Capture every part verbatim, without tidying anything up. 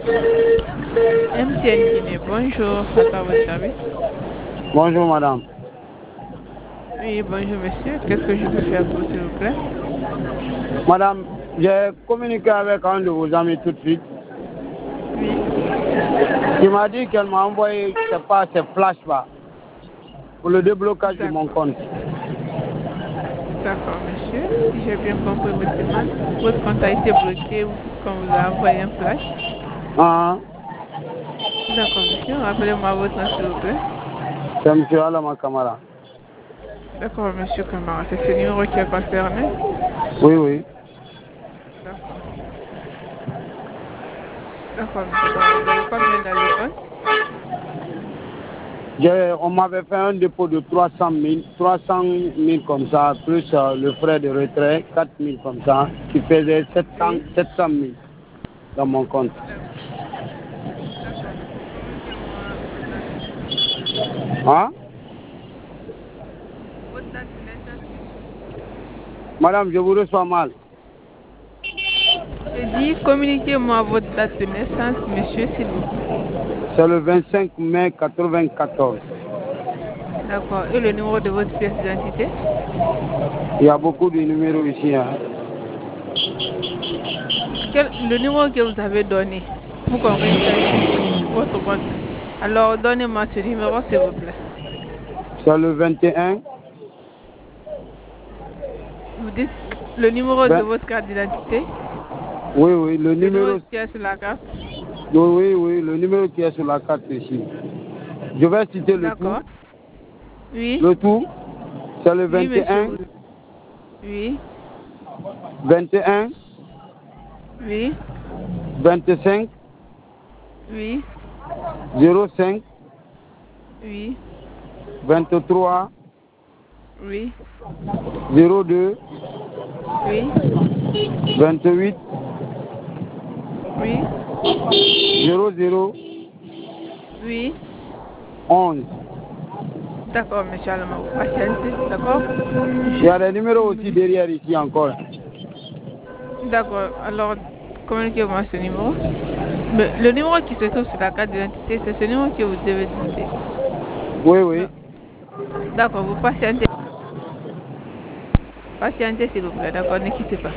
M T N Guinée, bonjour, à votre service. Bonjour madame. Oui, bonjour monsieur, qu'est-ce que je peux faire pour vous, s'il vous plaît? Madame, j'ai communiqué avec un de vos amis tout de suite. Oui. Il m'a dit qu'elle m'a envoyé, je sais pas, ces flashbacks pour le déblocage de mon compte. D'accord, monsieur. Si j'ai bien compris votre demande, votre compte a été bloqué ou qu'on vous a envoyé un flash. Ah, D'accord, monsieur. Rappelez-moi votre nom, s'il vous plaît. c'est M. Alama Kamara. D'accord, monsieur Kamara. C'est ce numéro qui est concerné? Oui, oui. D'accord. D'accord, monsieur Kamara. Vous avez combien dans le compte? J'ai- On m'avait fait un dépôt de trois cent mille, trois cent mille comme ça, plus euh, le frais de retrait, quatre mille comme ça, qui faisait sept cents, Oui. sept cent mille dans mon compte. D'accord. D'accord, monsieur. Communiquez-moi votre date de naissance. Hein? Votre date de naissance, monsieur. Madame, je vous reçois mal. J'ai dit, communiquez-moi votre date de naissance, monsieur, s'il vous plaît. C'est le vingt-cinq mai quatre-vingt-quatorze. D'accord. Et le numéro de votre pièce d'identité? Il y a beaucoup de numéros ici. Hein. Quel, le numéro que vous avez donné pour qu'on rétablisse votre compte. Alors, donnez-moi ce numéro, s'il vous plaît. C'est le vingt et un. Vous dites le numéro de vingt votre carte d'identité, Oui, oui, le le numéro numéro. qui est sur la carte. Oui, oui, oui, le numéro qui est sur la carte ici. Je vais citer le tout. D'accord. Oui. Le tout, c'est le Oui, vingt et monsieur. un, Vous- Oui. vingt et un, Oui. vingt-cinq, Oui. zéro cinq, Oui. vingt-trois, Oui. zéro deux, Oui. vingt-huit, Oui. zéro zéro, Oui. onze. D'accord, monsieur Allemand. Vous patientez. D'accord. Il y a Juste des numéros une aussi minute. derrière ici encore. D'accord. Alors, communiquez-moi ce numéro. Mais le numéro qui se trouve sur la carte d'identité, c'est ce numéro que vous devez dicter. Oui, Non. oui. D'accord, vous patientez. Patientez, s'il vous plaît. D'accord, ne quittez pas.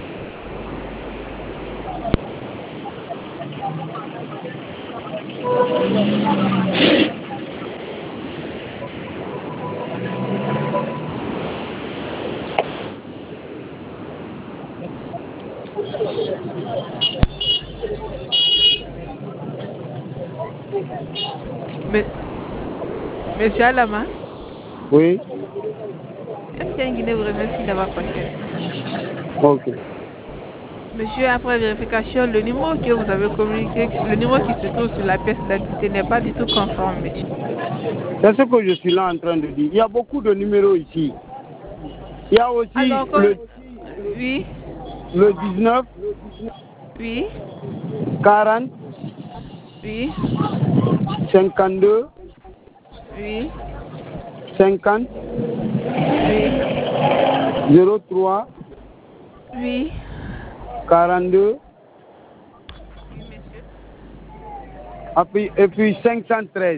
Mais, monsieur Alama, Oui. M T N Guinée vous remercie d'avoir patienté. Ok. Monsieur, après vérification, le numéro que vous avez communiqué, le numéro qui se trouve sur la pièce d'identité n'est pas du tout conforme, monsieur. C'est ce que je suis là en train de dire. Il y a beaucoup de numéros ici. Il y a aussi Alors, comme... le, Oui, le dix-neuf, oui, quarante, oui, cinquante-deux, oui, cinquante, oui, zéro trois, oui. quarante-deux, Oui, monsieur. et puis, et puis cinq cent treize.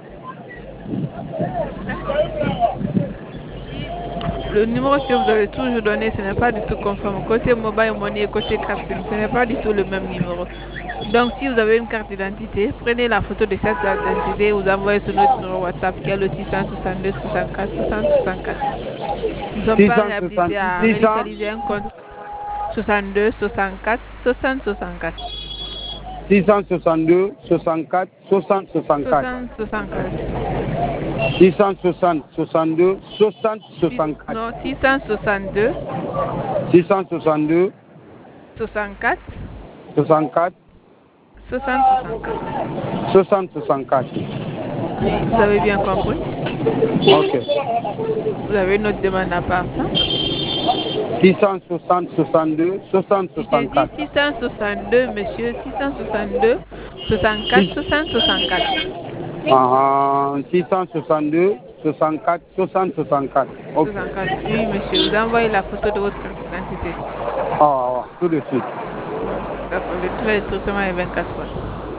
D'accord. Si, si le numéro que vous avez toujours donné, ce n'est pas du tout conforme. Côté mobile money et côté carte SIM, ce n'est pas du tout le même numéro. Donc, si vous avez une carte d'identité, prenez la photo de cette carte d'identité et vous envoyez sur notre numéro WhatsApp qui est le six cent soixante-deux soixante-quatre soixante soixante-quatre. Nous ne sommes pas réhabilités à six cents, relocaliser un compte soixante-deux soixante-quatre soixante soixante-quatre. six cent soixante-deux, soixante-quatre, soixante, soixante-quatre. soixante soixante-quatre. six cent soixante, soixante-deux, soixante, Six- soixante-quatre. Non, six cent soixante-deux six cent soixante-deux, soixante-quatre soixante-quatre, soixante soixante-quatre. soixante, soixante-quatre. Oui, vous avez bien compris. Ok. Vous avez une autre demande à part ça. six cent soixante, soixante-deux, soixante, J'ai dit soixante-quatre. six cent soixante-deux, monsieur, six cent soixante-deux soixante-quatre soixante soixante-quatre. Ah, six cent soixante-deux, soixante-quatre, soixante, soixante-quatre. Ok. soixante-quatre. Oui, monsieur, vous envoyez la photo de votre carte d'identité. Ah, tout de suite. D'accord, le trait de traitement est vingt-quatre heures.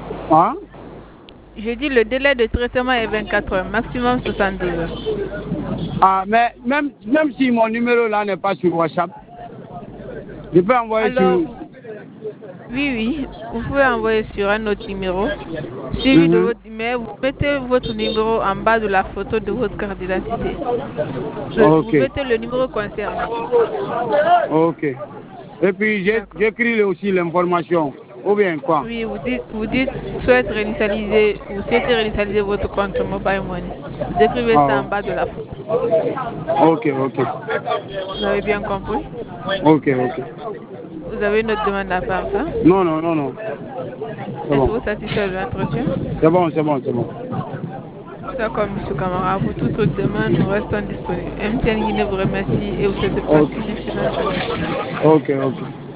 Hein? J'ai dit le délai de traitement est vingt-quatre heures, maximum soixante-douze heures. Ah, mais même, même si mon numéro là n'est pas sur WhatsApp, je peux envoyer Alors, sur... oui, oui, vous pouvez envoyer sur un autre numéro, suivi de Mhm. votre email. Vous mettez votre numéro en bas de la photo de votre carte d'identité. Le- Vous Ok, mettez le numéro concerné. ok. Et puis j'ai- D'accord. j'écris aussi l'information. Ou bien quoi? Oui, vous dites, vous dites, souhaite réinitialiser, vous souhaitez réinitialiser votre compte Mobile Money. Vous écrivez Ah, ça en ouais. bas de la photo. Ok, ok. Vous avez bien compris? Ok, ok. Vous avez une autre demande à part ça? Non, non, non, non. C'est bon. Êtes-vous satisfait de l'entretien? C'est bon, c'est bon, c'est bon. D'accord, Monsieur Camara. Pour toute autre demande, nous restons disponibles. M T N Guinée vous remercie et vous souhaite de Ok, passer une excellente journée. ok, ok.